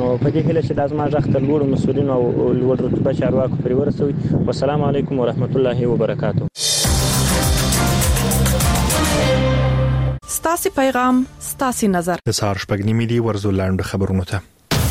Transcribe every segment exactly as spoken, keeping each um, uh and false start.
نو په دې هیله چې د ازما ځخ تر لوړ مسؤلین او لوړ رتبه چارواکو پورې ورسوي. والسلام علیکم ورحمت الله وبرکاته. ستاسي پیغام ستاسي نظر. د سهار شپږ نیمې دی ورزو لاندې خبرونه ته.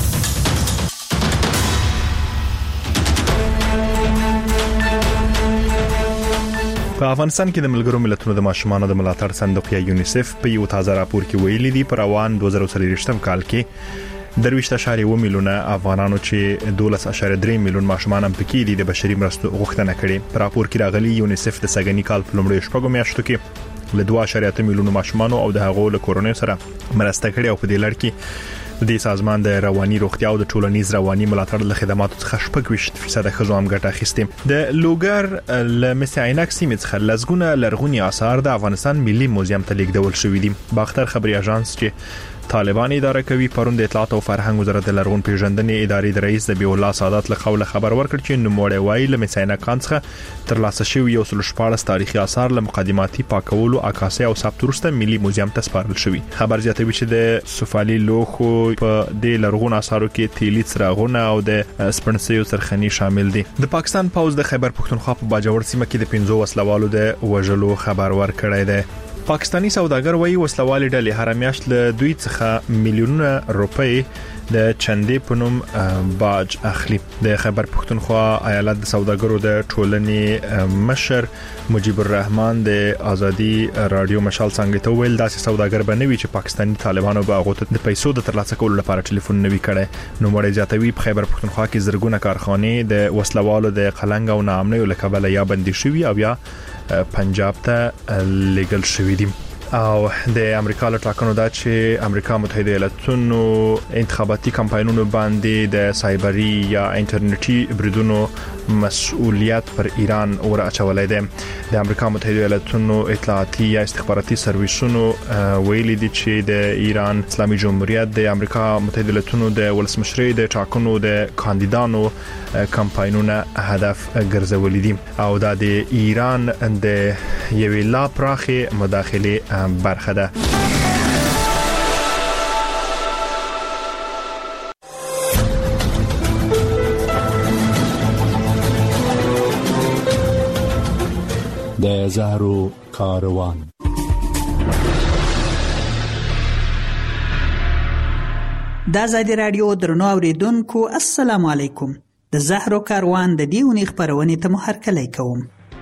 په افغانستان کې د ملګرو ملتونو د ماشومانو د ملاتړ صندوق یا یونیسف په یو تازه راپور کې ویلي دی پر روان دوه زره څلوېښتم کال کې درویشت اشاریه و میلیونه افغانانو چې دولس اشاریه درې میلیون ماشومان هم پکې دي د بشري مرستو غوښتنه کړې. په راپور کې راغلي یونیسف د سګنی کال په لومړیو شپږو میاشتو کې له دوه اشاریه اته میلیونه ماشومان او د هغو له کورونو سره مرسته کړې او په دې لړ کې د سازمان د رواني روغتیا او د ټولنیز رواني ملاتړ له خدماتو څخه شپږ ویشت فیصد ښځو هم ګټه اخیستې. د لوګر له مسعینک سیمې څخه لزګونه لرغونی آثار د افغانستان ملي موزیم ته لیږدول شوې دي. باختر خبري اژانس چې طالبان اداره کوي پروند اطلاعات او فرهنګ وزارت د لرغون پیژندنې ادارې د رئیس ذبیح الله سادات له قوله خبر ورکړ چې نوموړی وایي له مسعینک خان څخه ترلاسه شوی یو سل شپاړس تاریخي آثار له مقدماتي پاکولو عکاسي او ثبت وروسته ملي موزیم ته سپارل شوی. خبر زیاتوي چې د سفالي لوخو په د لرغون آثارو کې تیلی څراغونه او د سپنسیو سرخني شامل دي. د پاکستان پوز د خیبر پښتونخوا په باجوړ سیمه کې د پنځو وسلوالو د وژلو خبر ورکړی دی. پاکستانی سوداګر وایي وسلوالې ډلې هر میاشت له دوی څخه میلیونونه روپۍ د چندې په نوم باج اخلي. د خیبر پښتونخوا ایالت د سوداګرو د ټولنې مشر مجيب الرحمن د ازادي رادیو مشال څنګه ته ویل داسې سوداګر بنوي چې پاکستانی طالبانو به هغه ته د پیسو د ترلاسه کولو لپاره ټلیفون نوي کړي. نو مړی زیاتوي په خیبر پښتونخوا کې زرګونه کارخانې د وسلوالو د قلنګ او ناامنۍ له کبله یا بندي شوي او یا پنجاب ته لیګل شوی دي. او د امریکا له ټاکنو دا چې امریکا متحده ایالاتونو انتخاباتي کمپاینونو باندې د سایبري یا انټرنیټي بریدونو مسؤلیت پر ایران اور اچولای دی. د امریکا متحده ایالاتونو اطلاعاتي یا استخباراتي سرویسونو ویلي دي چې د ایران اسلامي جمهوریت د امریکا متحده ایالاتونو د ولسمشرۍ د ټاکنو د کاندیدانو کمپاینونه هدف ګرځولي دي او دا د ایران د یوې لا پراخه مداخله برخه ده. د زهرو کاروان. دا زادي رادیو درنو اوریدونکو السلام علیکم. د زهرو کاروان د دیونی خبرونه ته محرکلی کوم.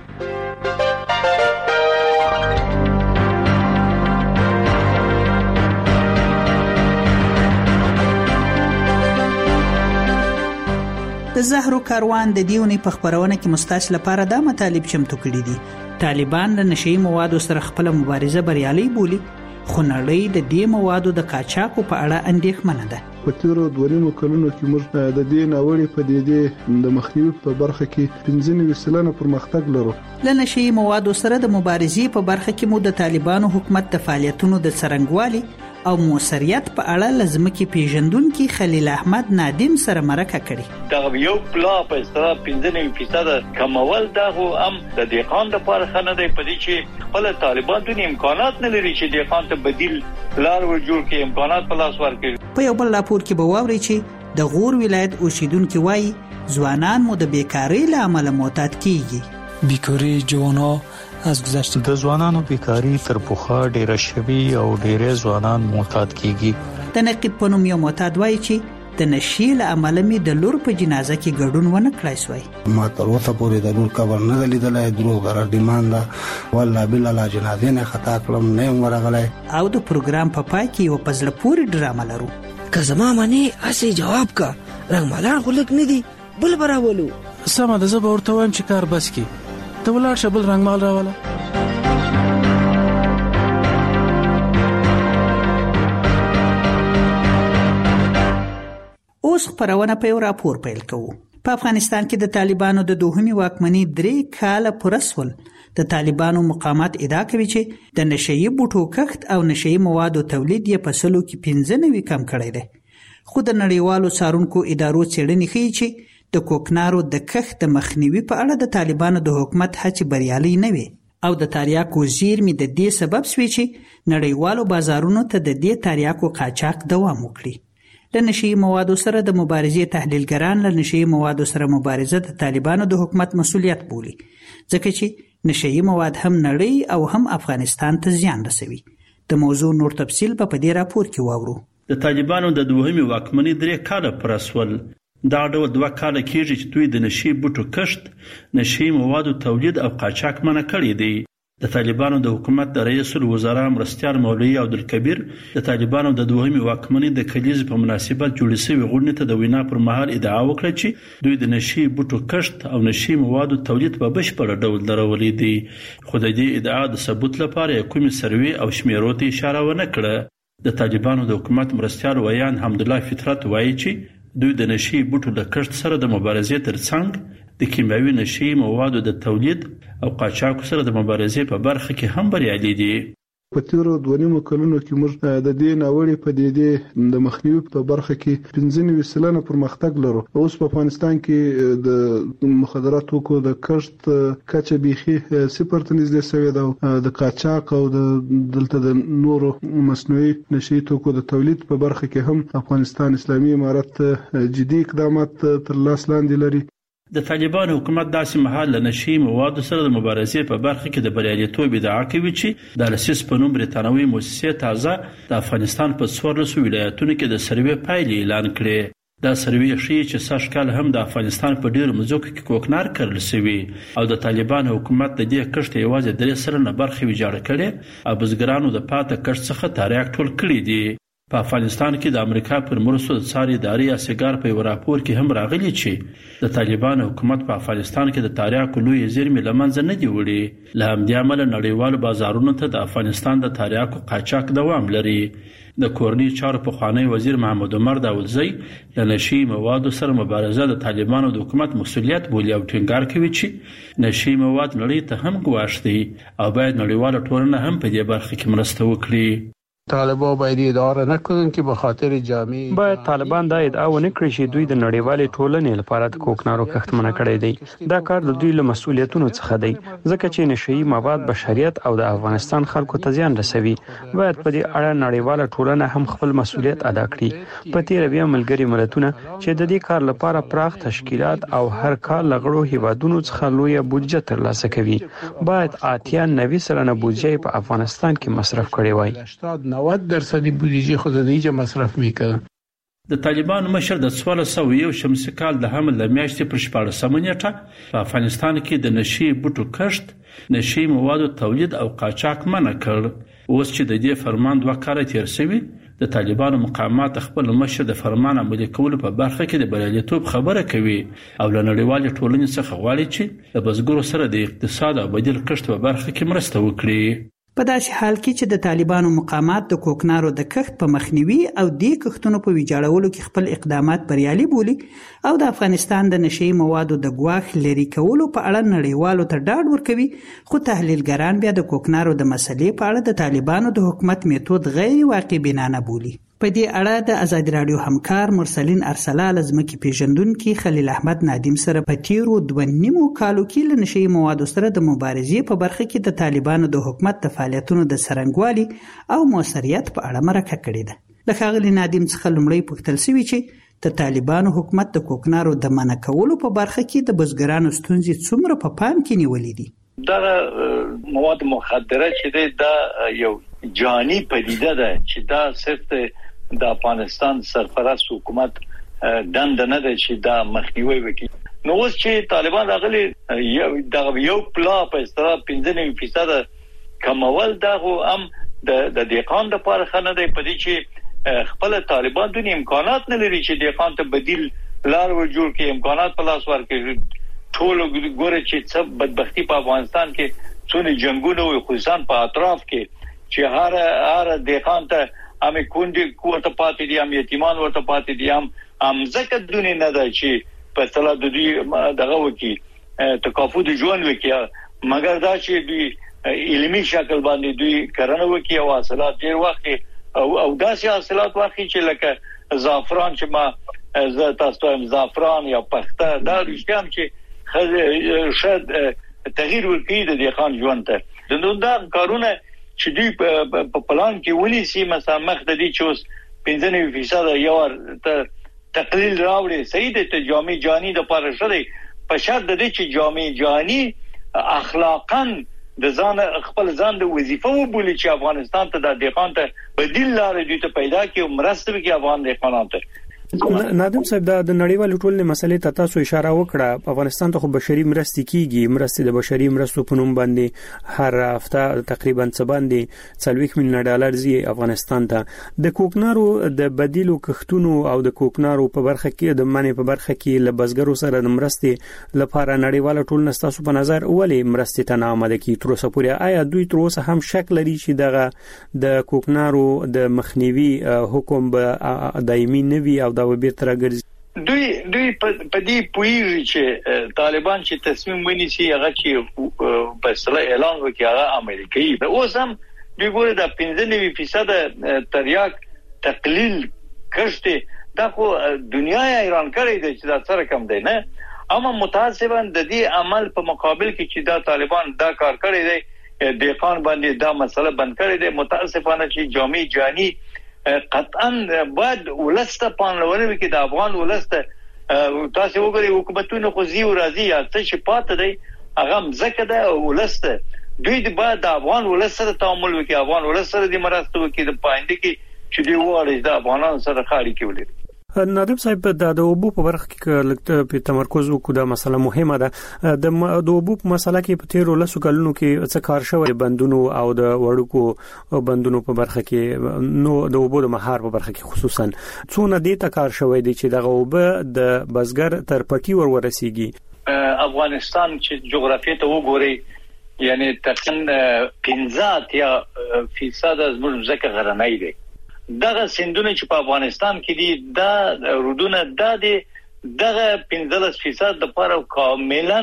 د زهرو کاروان د دیونی په خبرونه کې مستاش لپاره دا مطالب چمتو کړي دي. طالبان د نشئی موادو سره خپل مبارزه بریالي بولي خو نړۍ د دې موادو د قاچاقو په اړه اندېښمنه ده. په تیرو دوه نیمو کلونو کې موږ د دې ناوړې پدیدې د مخنیوي په برخه کې پنځه نوي سلنه پرمختګ لرو. له نشئی موادو سره د مبارزې په برخه کې مو د طالبانو حکومت د فعالیتونو د څرنګوالي او موثریت په اړه لزمکي پیژندونکو خلیل احمد نادم سره مرکه کړي. دا یو پلا په استرا پنځه نوي فیصد کمول دا هم د دهقان لپاره خنه دی په دې چې خپل طالبان د امکانات نه لري چې دهقان ته بدیل لار ور جوړ کړي امکانات په لاس ورکړي. په یو بل راپور کې به واوري چې د غور ولایت اوسیدونکو وایي ځوانان مو د بیکاری له امله معتاد کیږي. بیکاری جوانا از گذشته د ځوانانو بیکاری تر پخوا ډیره شوي او ډیره ځوانان معتاد کیږي. د نقیب په نوم یو معتاد وایي چې د نشي له امله می د لور په جنازه کې ګډون ونه کړای شوی. ما تر اوسه پورې د لور قبر نه لیدلای. دروغ غره ډیمان ده والله بالله جنازه نه خطا کړم نه ورغلای. او د پروګرام په پای کې یو پزله پوری ډرامه لرو. که زما معنی اسی جواب کا رنگ مالان خلک نه دي بل براولو. سمه ده زه به ورته وایم چې کار بس کی ته ولاړ شه بل رنگ مال راواله. اوس خبرونه په راپور پیل کوو. په افغانستان کې د طالبانو د دوهمي واکمنۍ درې کاله پرسول د طالبانو مقامات ادعا کوي چې د نشئی بوټو کښت او نشئی موادو تولید یې په سلو کې پنځه نوي کم کړی دی. خو د نړیوالو څارونکو ادارو څېړنې ښیي چې د کوکنارو د کښت د مخنیوي په اړه د طالبانو د حکومت هڅې بریالي نه وي او د تریاکو زیرمې د دې سبب شوي چې نړیوالو بازارونو ته د دې تریاکو قاچاق دوام وکړي. له نشي موادو سره د مبارزې تحلیلګران له نشي موادو سره مبارزه د طالبانو د حکومت مسولیت بولي، ځکه چې نشي مواد هم نړۍ او هم افغانستان ته زیان رسوي. د موضوع نور تفصیل په دې راپور کې واورو. د طالبانو د دوهمي واکمنۍ درې کاله پر اسول دا ډول دوه کاله کېږي چې دوی د نشي بوټو کښت، نشي موادو تولید او قاچاق منع کړی دی. د طالبانو د حکومت د رئیس الوزرا مرستیال مولوي عبدالکبیر د طالبانو د دوهمي واکمنۍ د کلیزې په مناسبت جوړې شوې غونډې ته د وینا پر مهال ادعا وکړه چې دوی د نشي بوټو کښت او نشي موادو تولید په بشپړ ډول درولې دي، خو د دې ادعا د ثبوت لپاره کومې سروې او شمیرو ته اشاره ونه کړه. د طالبانو د حکومت مرستیال ویان حمدالله فطرت وایي چې دوی د نشي بوټو د کښت سره د مبارزې ترڅنګ د کیمیاوي نشي موادو د تولید او قاچاق سره د مبارزې په برخه کې هم بریالي دي. په تیرو دوه نیمو کلونو کې موږ د دې ناوړې پدیدې د مخنیوي په برخه کې پنځه نوي سلنه پرمختګ لرو. اوس په افغانستان کې د مخدرات توکو د کښت کچه بیخي صفر ته نږدې شوې ده. د قاچاق او د دلته د نورو مصنوعي نشي توکو د تولید په برخه کې هم افغانستان اسلامي امارت جدي اقدامات تر لاس لاندې لري. د طالبانو حکومت داسې مهال له نشي موادو سره د مبارزې په برخه کې د بریالیتوب ادعا کوي چې د لسیس په نوم بریتانوي مؤسسې تازه د افغانستان په څوارلسو ولایتونو کې د سروې پایلې اعلان کړې. دا سروې ښیي چې سږ کال هم د افغانستان په ډیرو مځکو کې کوکنار کرل شوي او د طالبانو حکومت د دې کښت یوازې درې سلنه برخه ویجاړه کړې او بزګرانو د پاته کښت څخه تاریخ ټول کړی دی. په افغانستان کې د امریکا پر مرستو د څار ادارې اسګار په یو راپور کې هم راغلي چې د طالبانو حکومت په افغانستان کې د تاریخ لوی زیرمې لمنځه نه دی وړي. له همدې امله نړیوالو بازارونو ته د افغانستان د تاریخ قاچاق دوام لري. د کورنی چارو پخوانی وزیر محمد عمر داودزی د نشي موادو سره مبارزه د طالبانو د حکومت مسولیت بولي او ټینګار کوي چې نشي مواد نړۍ ته هم ګواښ دي او باید نړیواله ټولنه هم په دې برخه کې مرسته وکړي. طالبان باید ادعا نکنن که به خاطر جامع باید طالبان دا ادعا ونه کړي چې دوی د نړیوالې ټولنې لپاره د کوکنارو کښت منع کړی دی. دا کار د دوی له مسولیتونو څخه دی ځکه چې نشي مواد بشریت او د افغانستان خلکو ته زیان رسوي. باید په دې اړه نړیواله ټولنه هم خپل مسولیت ادا کړي. په تیر بیا ملګري ملتونه چې د دې کار لپاره پراخ تشکیلات او هر کال لغړو هیوادونو څخه لوی بودجه ترلاسه کوي باید اتیا نوي سلنه بودجه په افغانستان کې مصرف کړي وای. نود درصد بودجه خود نیجه مصرف میکنه. د طالبانو مشر د څوارلس سوه یو شمسي کال د حمل د میاشتې پر شپاړسمه نیټه په افغانستان کې د نشي بوټو کښت، نشي موادو تولید او قاچاق منع کړ. اوس چې د دې فرمان دوه کاله تیر شوي د طالبانو مقامات خپل مشر د فرمان عملي کولو په برخه کې د بریالیتوب خبره کوي او له نړیوالې ټولنې څخه غواړي چې د بزګرو سره د اقتصاد او بدیل کښت په برخه کې مرسته وکړي. په داسې حال کې چې د طالبانو مقامات د کوکنارو د کښت په مخنیوي او د کښتونو په ویجاړولو کې خپل اقدامات بریالي بولي او د افغانستان د نشي موادو د ګواښ لري کولو په اړه نړیوالو ته ډاډ ورکوي، خو تحلیلګران بیا د کوکنارو د مسلې په اړه د طالبانو د حکومت میتود غیر واقع بینانه بولي. په دې اړه د ازادي راډیو همکار مرسلین ارسلال زمکی پیژندونکو خلیل احمد نادم سره په تیرو دوه نیمو کالو کې له نشي موادو سره د مبارزې په برخه کې د طالبانو د حکومت د فعالیتونو د سرنګوالي او موثریت په اړه مرکه کړې ده. د خاغلی نادم څخه لومړی پوښتل شوی چې د طالبانو حکومت د کوکنارو د منع کولو په برخه کې د بزګرانو ستونزې څومره په پام کې نیولې دي. دا مواد مخدره چې دا یو جانی پدیده ده چې دا صرف د افغانستان سرپرست حکومت دند نه ده چې دا مخنیوي وکړي. نو اوس چې طالبان راغلي یو د یو پلا په اصطلاح پنځه نوي فیصد کمول دا هم د د دیقان د لپاره خنه دی په دې چې خپل طالبان د امکانات نه لري چې دیقان ته بدیل لار ورجوړ کړي، امکانات په لاس ورکړي. ټول ګوره چې څه بدبختی په افغانستان کې څونه جنگونه او خصوصا په اطراف کې چې هر هر دیقان ته امې کونډې ورته پاتې دي، هم یتیمان ورته پاتې دي، هم امزکه دونې نه ده چې په اصطلاح د دوی دغه وکي تکافو د ژوند وکي، مګر دا چې دوی علمي شکل باندې دوی کرنه وکي او حاصلات ډیر وخت او او داسې حاصلات واخلي چې لکه زعفران چې ما زه تاسو ته زعفران یا پخته دا رښتیا هم چې شاید تغییر ورکړي د دې خان ژوند ته. د نو دا کارونه چې دوی په پلان کې ونی سي مثلا مخ د دې چې اوس پنځه نوي فیصد یو تقلیل راوړي صحیح دی ته جامع جهانی د پاره شوی په شرط د دې چې جامع جهانی اخلاقاً د ځان خپل ځان د وظیفه وبولي چې افغانستان ته د دهقان ته بدیل لارې دوی ته پیدا کړي او مرسته وکړي افغان دهقانانو ته. نادم صاحب دا د نړیوالو ټولنې مسلې ته تاسو اشاره وکړه. افغانستان ته خو بشري مرستې کیږي، مرستې د بشري مرستو په نوم باندې هر هفته تقریبا څه باندې څلوېښت میلیونه ډالر زی افغانستان ته. د کوکنارو د بدیلو کښتونو او د کوکنارو په برخه کې د منې په برخه کې له بزګرو سره د مرستې لپاره نړیواله ټولنه ستاسو په نظر ولې مرستې ته نه آماده کی تر اوسه پورې؟ آیا دوی تر اوسه هم شک لري چې دغه د کوکنارو د مخنیوي حکم به دایمي نه وي او دوی بیرته دوی دوی په دې پویږي چې طالبان چې تصمیم ونیسي هغه چې په اصطلاح اعلان وکړي هغه امریکایي به اوس هم دوی ګوره د پنځه نوي فیصد تریاک تقلیل کښته دا خو دنیا یې ایران کړی دی چې دا سره کم دی نه، اما متاسفانه د دې عمل په مقابل کې چې دا طالبان دا کار کړی دی دهقان باندې دا مسله بند کړی دی. متاسفانه چې جامع جهانی قطعا باید ولسته پانلونه وکړي د افغان ولسته. تاسو وګورئ حکومتونه خو زی او راضي یا څه چې پات دی هغه مزکه ده ولسته دوی د باید د افغان ولسته تعامل وکړي، افغان ولسته د مرسته وکړي د پاینده کې چې دی وړي د افغانانو سره خاړي کې ولري. نادم صاحب د اوبو په برخه کې لکه په تمرکز وکړو دا مسله مهمه ده. د اوبو په مسله کې په تیر ولسو کلونو کې څه کار شوی بندونو او د وړوکو بندونو په برخه کې، نو د اوبو د مهار په برخه کې خصوصا څونه دې ته کار شوی دی چې دغه اوبه د بزګر تر پټي ور ورسیږي؟ افغانستان چې جغرافیه ته وګوري یعنی تقریبا پنځه یا فیصد از موږ ځکه غرنۍ دی. دغه سندونه چې په افغانستان کې دي دا رودونه د دې دغه پنځلس فیصد د لپاره کاملا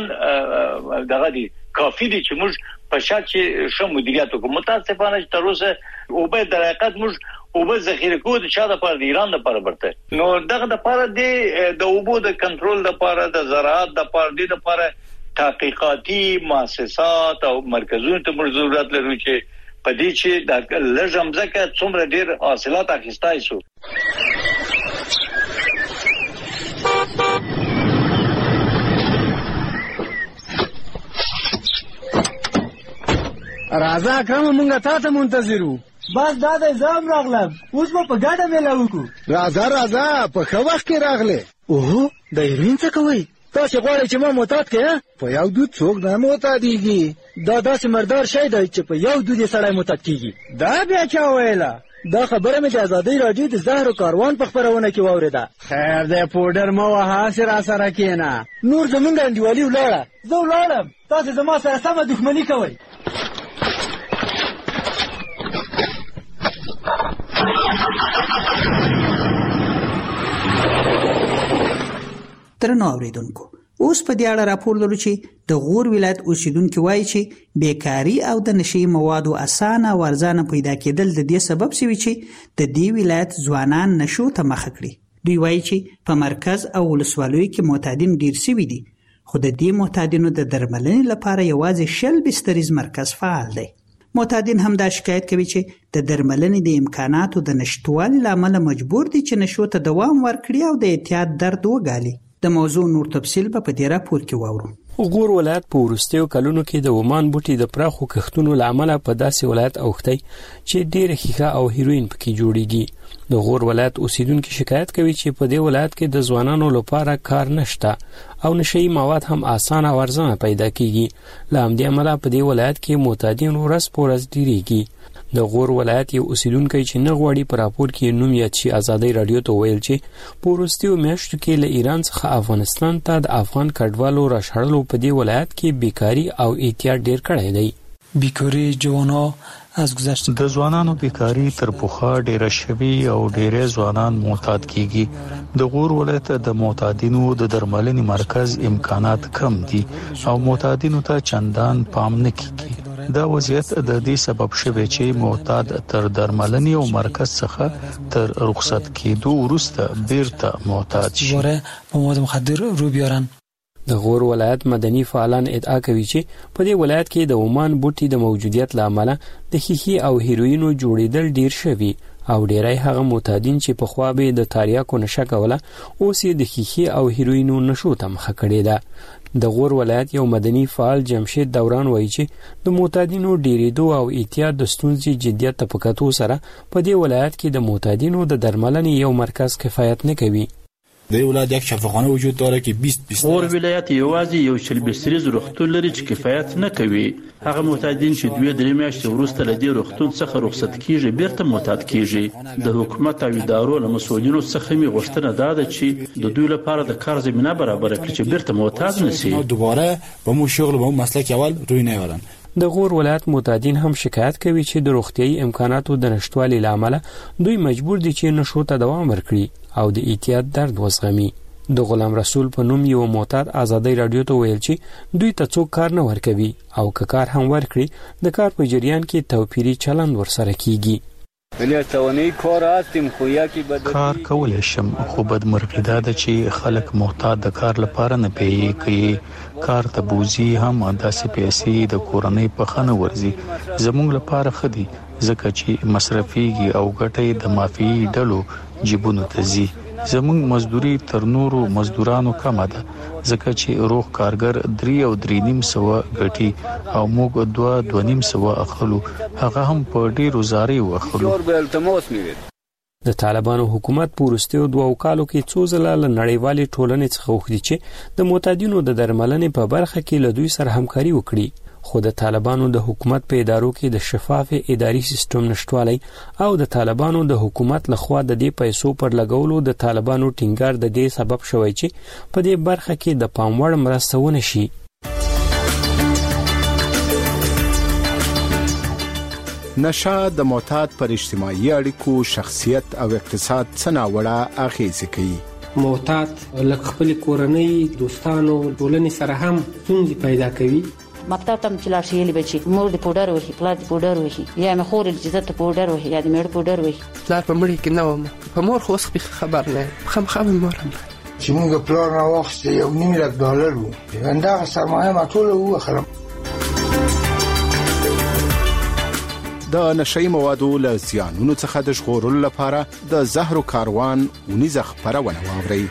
دغه دي کافي دي چې موږ په شات چې شمو مدیریت وکړو. متاسفانه چې تر اوسه او به د حقیقت موږ او به ذخیره کوو د چا د لپاره د ایران لپاره برته نو دغه د لپاره د اوبو د کنټرول لپاره د زراعت د لپاره د لپاره تحقیقاتي مؤسسات او مرکزونو ته موږ ضرورت لرو چې پدې چې د لږم ځکه څومره ډیر حاصلات اخیستای شو. راځه اکرم مونږه تاسو منتظرو. بس دا د زام راغلم اوس په ګډه ملا وکړو. راځه راځه په خو وخت کې راغله. اوه د ایرین څه کوي؟ تاسو غواړئ چې ما معتاد کړئ؟ په یو دود څوک نه معتادیږي. دا داسې مردار شی دی چې په یو دود یې سړی معتاد کیږي. دا بیا چا ویله؟ دا خبره مې د ازادۍ راډیو د زهرو کاروان په خپرونه کې واورېده. خیر دی پوډر مه وهه هسې راسره کښېنه. نور زموږ انډیوالي ولاړه. زه ولاړم تاسو زما سره سمه دښمني کوئ. درنو اوریدونکو اوس په دې اړه راپور لرو چې د غور ولایت اوسیدونکو وایي چې بیکاری او د نشي موادو اسانه او ارزانه پیدا کېدل د دې سبب شوی چې د دې ولایت ځوانان نشو ته مخ کړي. دوی وایي چې په مرکز او ولسوالیو کې معتادین ډیر شوي دي، خو د دې معتادینو د درملنې لپاره یوازې شل بستریز مرکز فعال دی. معتادین هم دا شکایت کوي چې د درملنې د امکاناتو د نشټوالي لامل مجبور دي چې نشو ته دوام ورکړي او د اعتیاد درد وګالي. د موضوع نور تفصیل په دې راپور کې واورو. غور ولایت په وروستیو کلونو کې د ومان بوټي د پراخو کښتونو لامل په داسې ولایت اوختی چې ډېر ښیښه او هیروین پکې جوړیږي. د غور ولایت اوسیدونکو شکایت کوي چې په دې ولایت کې د ځوانانو لپاره کار نشته او نشئی مواد هم اسانه او ارزانه پیدا کیږي. له همدې امله په دې ولایت کې معتادین ورځ په ورځ ډیریږي. د غور ولایت یو اوسیدونکو چې نه غواړي په راپور کې نوم یاد شي ازادۍ رادیو ته ویل چې په وروستیو میاشتو کې له ایران څخه افغانستان ته د افغان کډوالو راشړلو په دې ولایت کې بیکاری او اعتیاد ډیر کړی دی. بیکاری جوانو از گذشته د ځوانانو بیکاری تر پخوا ډیره شوي او ډیره ځوانان معتاد کیږي. د غور ولایت د معتادینو د درملنې مرکز امکانات کم دي او معتادینو ته چندان پام نه کیږي. دا وضعیت د دې سبب شوی چې معتاد تر درملنې او مرکز څخه تر رخصت کېدو وروسته بیرته معتاد شي. وره په مواد مخدر رو بیارن. د غور ولایت مدني فعالان ادعا کوي چې په دې ولایت کې د ومان بوټي د موجودیت لامل د خیخي او هیروینو جوړیدل ډیر شوي او ډیری هغه معتادین چې په خوا به د تاریاکو نشه کوله اوس یې د خیخي او هیروینو نشو ته مخه کړې ده. د غور ولایت یو مدني فعال جمشید دوران وایي چې د معتادینو ډیریدو او احتیاط د ستونزې جدیت ته په کتو سره په دې ولایت کې د معتادینو د درملنې یو مرکز کفایت نه کوي. در ولایت یک شفاخانه وجود داره که بیست بیست غور ولایت یوازې یو شل بستریز روغتون لري چې کفایت نه کوي. هغه معتادین چې دوه درې میاشتې وروسته له دې روغتون څخه رخصت کیږي بیرته معتاد کیږي. د حکومت او ادارو له مسؤلینو څخه می غوښتنه ده چې د دوی لپاره د کار زمينه برابر کړي چې بیرته معتاد نشي. دوباره به مو شغل به مو مسلک اول روی نه ورن. د غور ولایت معتادین هم شکایت کوي چې د روغتيایي امکاناتو د نشټوالي لامل دوی مجبور دي چې نشو ته دوام ورکړي او د احتیاط درد وزغمي. د غلام رسول په نوم یو معتاد ازادي رادیو ته ویل چې دوی ته څوک کار نه ورکوي او که کار هم ورکړي د کار په جریان کې توپیری چلند ورسره کیږي. کار کولای شم خو بدمرغي ده چې خلک محتاج د کار لپاره نه پیږي کوي. کار ته بوزي هم داسې پیسې د کورنۍ په خنه ورزي. زموږ لپاره خدي ځکه چې مصرفيږي او ګټې د مافي ډلو جيبونو ته ځي. زموږ مزدوري تر نورو مزدورانو کمه ده ځکه چې روغ کارګر درې او درې نیم سوه ګټي او موږ دوه دوه نیم سوه اخلو. هغه هم په ډیرو زاري واخلو. د طالبانو حکومت په وروستیو دوه کالو کې څو ځله له نړیوالې ټولنې څخه وغوښتي چې د معتادینو د درملنې په برخه کې له دوی سره همکاري وکړي. خو د طالبانو د حکومت په ادارو کې د شفاف اداري سیستم نشټوالی او د طالبانو د حکومت لخوا د دې پیسو پر لګولو د طالبانو ټینګار د دې سبب شوی چې په دې برخه کې د پاموړ مرسته ونه شي. نشه د معتاد پر اجتماعي اړیکو، شخصیت او اقتصاد څه ناوړه اغیزې کوي. معتاد لکه خپل کورنۍ، دوستانو، ټولنې سره هم ستونزې پیدا کوي. مکتب تم چلا شیلی بچی مور د پودر وهي، پلار د پودر وهي، یا مې خور د عزت پودر وهي، یا د مېړه پودر وهي. پلار په مړي کې نه وم، په مور خو اوس خبر نه خامخا مور چې موږ پلار نه واخیست یو نیم لک ډالر وو. همدغه سرمایه ما ټوله واخلم. د نشئی موادو له زیانونو څخه د ژغورلو لپاره د زهرو کاروان ونیزه خپرونه واورئ.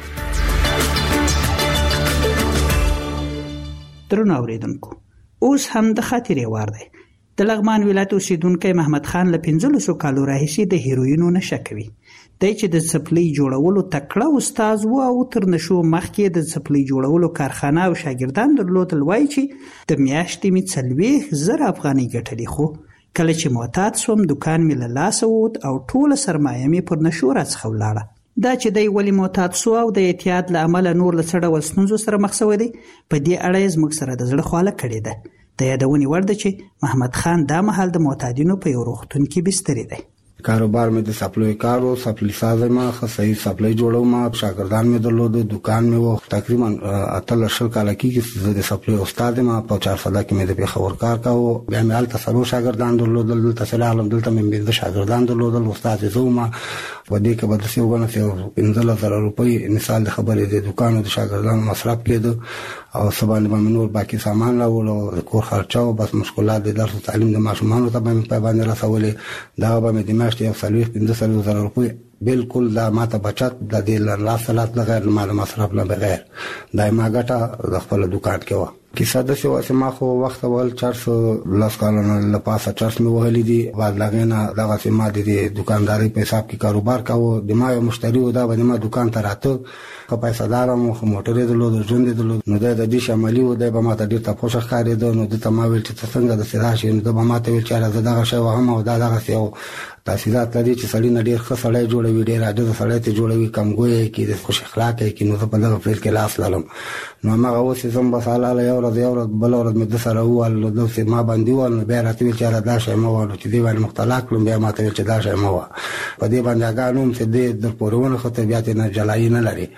درنو اوریدونکو، اوس هم د خاطرې وار دی. د لغمان ولایت اوسیدونکی محمد خان له پنځلسو کالو راهیسې د هیروینو نشه کوي. دی چې د څپلۍ جوړولو تکړه استاد و او تر نشو مخکې د څپلۍ جوړولو کارخانه او شاګردان درلودل، وایي چې د میاشتې مې څلوېښت زره افغانۍ ګټلې، خو کله چې معتاد شوم دکان مې له لاسه ووت او ټوله سرمایه مې پر نشو راڅخه ولاړه. دا چې دی ولې معتاد شو او د اعتیاد له امله نور له څه ډول ستونزو سره مخ شوی دی، په دې اړه یې زموږ سره د زړه خواله کړې ده. د یادونې وړ ده چې محمد خان دا مهال د معتادینو په یو روغتون کې بستري دی. کاروبار مې د سپلوي کارو سپلي سازه ما خصي سپلي جوړو ما شاګردان مې درلود، دکان مې وو. تقریبا اتل شل کال کې د سپلي استاد ما په چار ساده کې مې د پیښور کار کاوه. بیا مې حالت سره شاګردان درلودل، دلته سره عالم دلته مې د شاګردان درلودل. استاد زوما و دې کې به د څه وګڼه چې پنځه زره روپۍ مثال د خبرې د دکان او د شاګردانو مصرف کېده او سبانه به نور باقي سامان راوړو، د کور خرچه او بس مشکلات د درس تعلیم د ماشومانو ته به په باندې رسولې. دا به مې د میاشتې یو څلوېښت پنځه څلوېښت زره روپۍ بالکل دا ماته بچت د دې لاس سلات بغیر مال مصرف نه بغیر دا ما ګټه د خپل دکان کې و. کیسه د شو چې ما خو وخت اول چار سو لاس کالونو لپاسه چارس مې وهلې دي. بعد لغینا دغه چې ما د دکانداري په حساب کې کاروبار کاوه. د ما یو مشتری و دا باندې ما دکان ته راته که پیسې دارم خو موټر یې درلود، ژوند یې درلود. نو دا د دې شمالي و دی به ما ته ډېر تاسو ښکارېده. نو د ته ما ویل چې څنګه د سره شي، نو د ما ته ویل چې راځه دغه شی وهم او دا دغه یو تاسیسات لري چې سړی نه ډېر ښه سړی جوړوي، ډېر عاجز سړی ته جوړوي، کمګوی کې د خوش اخلاق کې. نو په دغه فیل کې لاس لرم. نو ما اوس زم بس حاله یو ورځ یو ورځ بل ورځ مې د سره ووال نو د ما باندې وال نو بیا راته ویل چې را دا شی مو وال چې دی باندې مختلق لوم. بیا ما ته ویل چې دا شی مو په دې باندې غانوم چې دې در پورونه خو ته بیا ته نه جلای نه لري.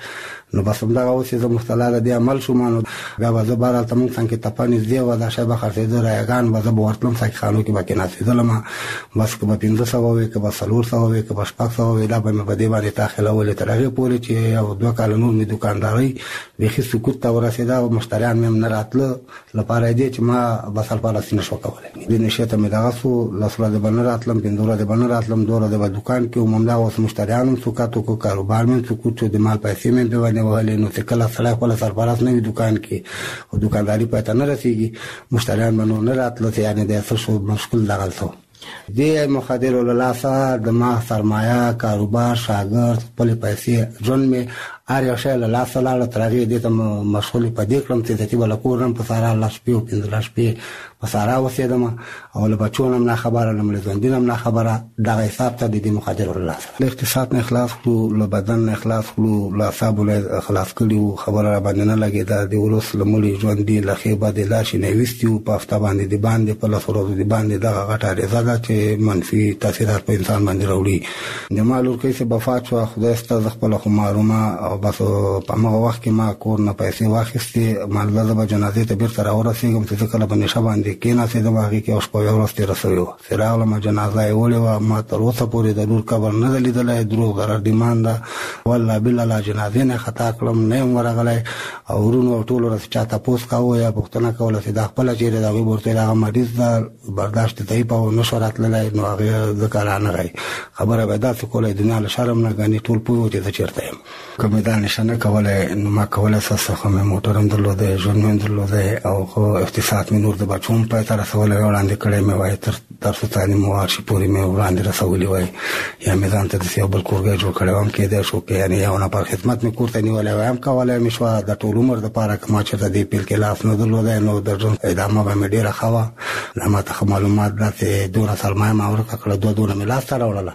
نو بس هم دغه اوس زه مختلا د عمل شوم نو بیا به زه بهرال ته موږ څنګه تپانې دی و دا شی به خرڅېده رایګان به زه به ورتلم ساقي خانو کې به کېناستېدلم بس که به پنځه سوه وي که به څلور سوه وي که به شپږ سوه وي دا به مې په دې باندې تاخلولې تر هغې پورې چې یو دوه کاله نور مې دوکاندارۍ بیخي سکوت ته ورسېده او مشتریان مې هم نه راتله لپاره دې چې ما بس الپالسي نه شو کولی دې نشې ته مې دغه سو لس ورځې به نه راتلم پنځه ورځې به نه راتلم دوه ورځې به دوکان کې وم همدغه اوس مشتریان هم سکوت وکړو کاروبار مې سکوت شو د مال پیسې مې پرې باندې وهلې نو چې کله سړی خپله سرپرست نه وي دوکان کې او دوکانداري پای ته نه رسېږي مشتریان به نور نه راتله یعنې د څه شو مشکل دغه شو دې مخدرو له لاسه د ما سرمایه کاروبار شاګرد خپلې پیسې ژوند مې هر یو شی له لاسه لاړه تر هغې دې ته مشغولې په دې کړم چې چې به له کور هم په سارا لس شپې او پنځلس شپې په سارا اوسېدم او له بچو نه هم ناخبره له مړه ژوندي نه هم ناخبره دغه حساب ته د دې مخدرو له لاسه له اقتصاد نه خلاص کړو له بدن نه خلاص کړو له اعصابو نه خلاص کړي وو خبره را باندې نه لګېده د ولس له مړي ژوندي له ښې بدې لاشې نه ویستي وو په هفته باندې د باندې په لسو ورځو د باندې دغه غټه اړیزه ده چې منفي تاثیرات په انسان باندې راوړي د ما لورکۍ چې وفات شوه خدای سته زه خپله خو معلومه او بس په همغه وخت کې ما کور نه پیسې واخیستې مالګه زه به جنازې ته بېرته راورسېږم چې زه کله په نشه باندې کېناستېدم هغې کې یو شپه یوه ورځ تېره سوې وه چې راغلم جنازه یې وړې وه ما تر اوسه پورې د لور قبر نه ده لیدلی دروغ ضرر دیمان ده والله بالله لا جنازې نه خطا کړم نه یم ورغلی او ورونو او ټولو راسې چا تپوس کاوه یا پوښتنه کوله چې دا خپله چېرې ده هغوی به ورته ویل هغه مریض ده برداشت ضعیفه او نه شو راتللی نو هغې ځکه رانغی خبره به یې داسې کولی دنیا له شرم نه ګڼې ټول پوه و چې زه چېرته یم که مې دا نشه نه کولی نو ما کولی څه څه خو مې موټر هم درلودی ژوند مې هم درلودی او خو اقتصاد مې نور د بچو هم پای ته رسولی وی وړاندې کړی مې وای تر درس تعلیم وارشي پورې مې وړاندې رسولي وای یا مې ځان ته داسې یو بل کورګی جوړ کړی وم کېدی شو که یعنې یو نفر خدمت مې کور ته نیولی وای هم کولی مې شوه د ټول عمر دپاره که ما چېرته دې پیل کې لاس نه درلودی نو د ژوند ادامه به مې ډېره ښه وه لا ما ته ښه معلومات داسې دونه سرمایه ما ورکړه کړه دوه دونه مې لاسته راوړله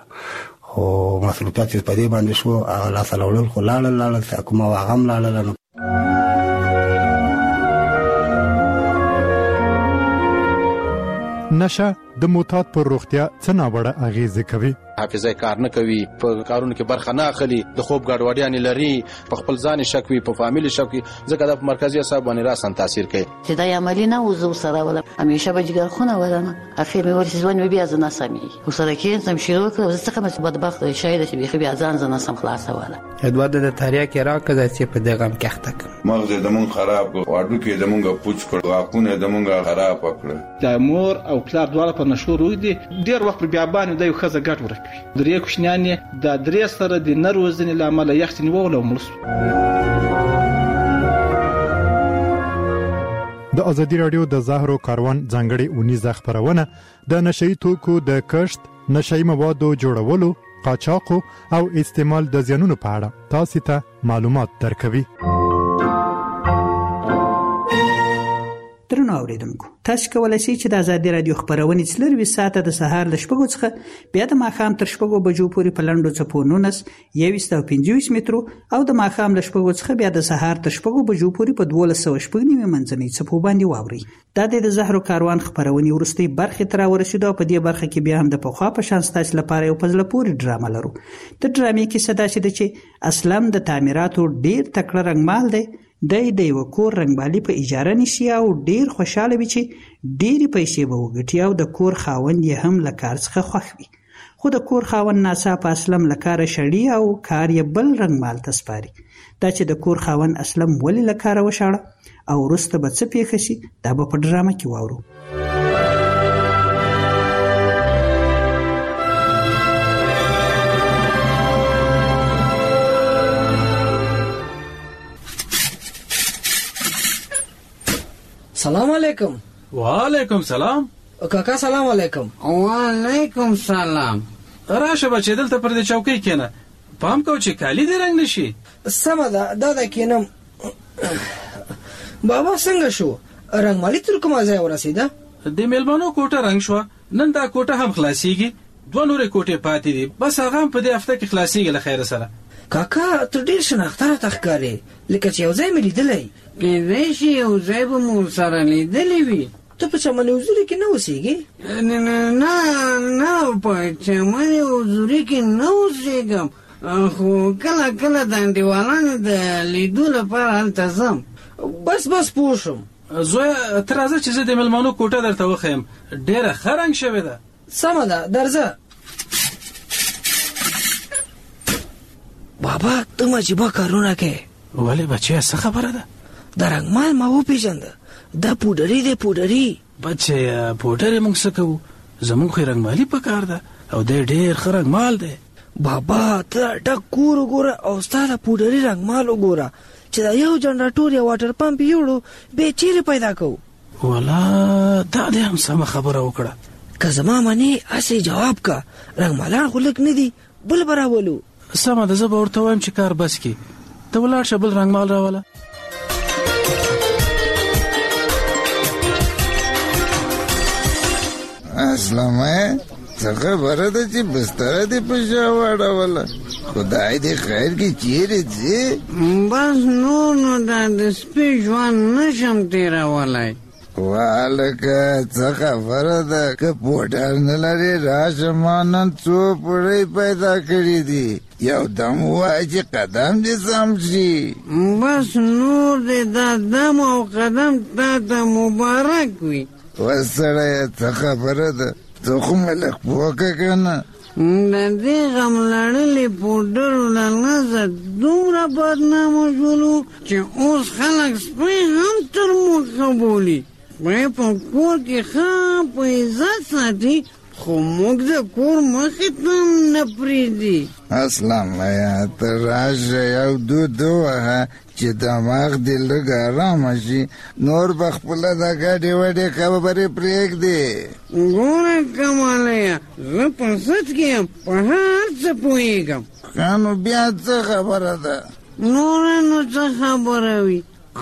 خو مصروفیات چې په دې باندې شو هغه لاسته راوړل خو لاړل لاړل چې کومه وه هغه هم لاړله نو نشه د معتاد پر روغتیا څه ناوړه اغېزې کوي حافظه کار نه کوي په کارونو کې برخه نه اخلي د خوب ګډوډیانې لري په خپل ځان شک وي په فامیل شک وي ځکه د مرکزي اعصاب باندې راسن تاثیر کوي چې دا عملی نه وزو سره ولا همیشه به جګر خونه ولنه اخر مې ورسې ځوان بیا ځنه سمي وسره کې سم شروع کړ زه څنګه مې بدبخت شاید چې بيخي بیا ځان ځنه سم خلاص ولا ادوار د تاریخ کې راکړه چې په دغه کې تک مغز د مون خراب کړ واډو کې د مونږه پوچ کړ واکونه د مونږه خراب کړ د مور او پلار دواړه په نشو روي دي ډیر وخت بیا باندې د یو خزه ګټ ورکوي درې کوشنیانې د درې سره د نروزنې لامل یختنی وول او ملس د ازادي رادیو د زهرو کاروان ځانګړي اونیزه خبرونه د نشئی توکو د کشت نشئی موادو جوړولو قاچاق او استعمال د زیانونو په اړه تاسو ته معلومات درکوي درنو اوریدونکو تاسو کولای شئ چې د ازادي رادیو خبرونه څلروي ساعته د سهار ل شپږو څخه بیا د ماښام تر شپږو بجو پورې په لنډو څپو نونس یویست او پنځوس مترو او د ماښام ل شپږو څخه بیا د سهار تر شپږو بجو پورې په دولس سوه شپږ نیمه منځنۍ څپو باندې واوري دا د زهرو کاروان خبرونه ورستي برخه تر ورسېدو په دې برخه کې بیا هم د پوخا په شان ستاسو لپاره یو پزله پوری ډرامه لرو د ډرامې کې صدا شي چې اسلام د تعمیراتو ډیر تکړه رنگمال دی د د یو کور رنگبالي په اجاره نشي او ډیر خوشاله وي چې ډېری پیسې به وګټي او د کور خاوند یې هم له کار څخه خوښ وي خو د کور خاوند ناڅاپه اسلم له کاره شړي او کار یې بل رنگمال ته سپاري دا چې د کور خاوند اسلم ولې له کاره وشاړه او وروسته به څه پیښه شي دا به په ډرامه کې واورو سلام علیکم وعلیکم سلام کاکا سلام علیکم وعلیکم سلام راشه بچې دلته پر دې چوکۍ کېنه پام کو چې کالی دې رنګ نشي سمه ده دا د کېنم بابا څنګه شو رنګمالي تر کومه ځای ورسېده د میلمنو کوټه رنګ شوه نن دا کوټه هم خلاصېږي دوه نورې کوټې پاتې دي بس هغه هم په دې هفته کې خلاصېږي له خیره سره کاکا ته ډېر شناخته راته ښکارې لکه چې یو ځای مې لیدلی کېدای شي یو ځای به مو سره لیدلی وي ته په چمن حضوري کې نه اوسېږې نه نه نه په چمن حضوري کې نه اوسېږم خو کله کله د انډیوالانو د لیدو لپاره هلته ځم. بس بس پوه شم. زویه ته راځه چې زه د مېلمانو کوټه درته وښیم. ډېره ښه رنګ شوې ده. سمه ده درځه. بابا ته مجبه کارونه کوې. ولې بچیه څه خبره ده؟ د رنګمال ما وپېژنده. دا پوډري دی پوډري. بچیه پوډرې موږ څه کوو؟ زموږ خو یې رنګمالي په کار ده او دی ډېر ښه رنګمال دی. بابا ته ډک کور وګوره او ستا د پوډري رنګمال وګوره چې دا یو جنراتور یا واټر پمپ یوړو بیا چیرې پیدا کوو؟ والا دا دې هم سمه خبره وکړه. که زما منې هسې جواب که رنګمالان خو لږ نه دي بل به راولو. سمه ده زه به ورته وایم چې کار بس کړي. ته ولاړ شه بل رنګمال راوله. اسلامه څه خبره ده چې بستره دې په شا واړوله؟ خدای دې خیر کې چیرې ځې؟ بس نور نو دا د سپي ژوند نشم تېرولی. والکه څه خبره ده که پوډر نه لرې راشه ما نن څو پوړۍ پیدا کړي دي یو دم ووایه چې قدم دې سم شي. بس نور دې دا دم او قدم تا ته مبارک وي. وسړیه څه خبره ده ته خو مې لږ پوه که که نه؟ د دې غم لړلې پوډرو له نظر دومره بدنامه شولو چې اوس خلک سپی هم تر مخه بولي. سپی په کور کې ښه په عزت ساتي خو موږ د کور مخې ته هم نه پرېږدي. اسلامه ته راشه یو دود ووهه چې دماغ دې لږ ارامه شي نور به خپله دا ګډې وډې خبرې پرېږدې. ګوره کماليه زه په سچ کې یم په هر څه پوهېږم. ښه نو بیا څه خبره ده؟ نوره نو څه خبره وي؟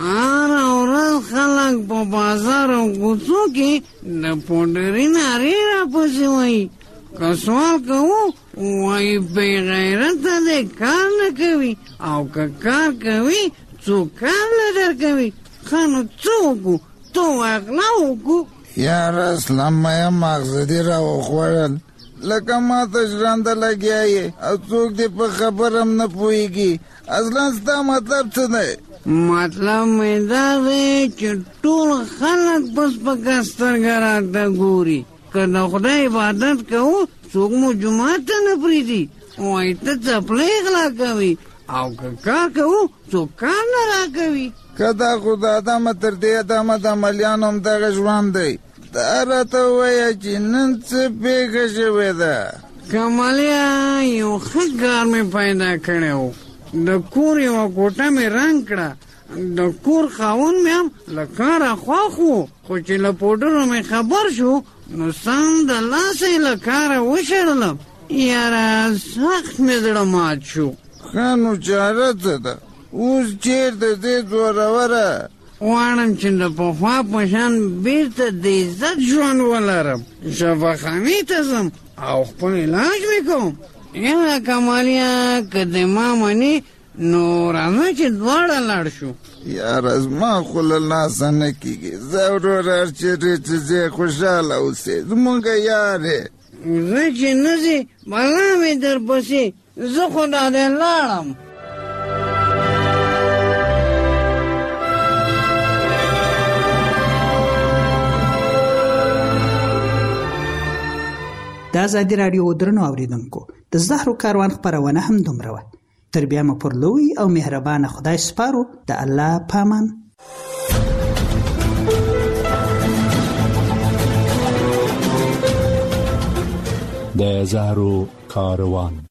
هره ورځ خلک په بازار او کوڅو کې د پوډري نارې راپسې وایي. که سوال کوو وایي بې غیرته دی کار نه کوي او که کار کوي څوک کار نه در کوي. ښه نو څه وکړو؟ ته وایه غلا وکړو. یاره اسلامه ماغزه دې راوخوړل لکه ما ته ژرنده لګیا یې او څوک دې په خبر هم نه پوهېږي. اصلا ستا مطلب څه دی؟ مطلب مې دا دی چې ټول خلک په سپکه سترګه راته ګوري. که د خدای عبادت کوو څوک مو جومات ته نه پرېږدي وایي ته څپلۍ غلا کوي او که کار کوو څوک کار نه راکوي. که دا خو د ادمه تر دې ادمه د عملیانو همدغه ژوند دی. دا راته ووایه چې نن څه پېښه شوې ده؟ کمالیا یو ښه کار مې پیدا کړی و. د کور یوه کوټه مې رنګ کړه. د کور خاوند مې هم له کاره خوښ و خو چې له پوډرو مې خبر شو نو سم د لاسه یې له کاره وشړلم. یاره سخت مې زړه مات شو. ښه نو چاره څه ده؟ اوس چېرته ځې زوروره؟ غواړم چې د پخوا په شان بېرته د عزت ژوند ولرم. شفاخانې ته ځم او خپل علاج مې کوم. یاره کمالیا که د ما منې نو راځه چې دواړه لاړ شو. یاره زما خو له لاسه نه کېږي. زه وروره هر چېرې چې ځې خوشحاله اوسې زمونږ یارې. زه چې نه ځې بلا مې در پسې زه خو دا دی لاړم. د ازادي راډیو درنو اوریدونکو د زهرو کاروان خپرونه هم دومره وه. تر بیا مو پر لوی او مهربانه خدای سپارو. د الله پامان. د زهرو کاروان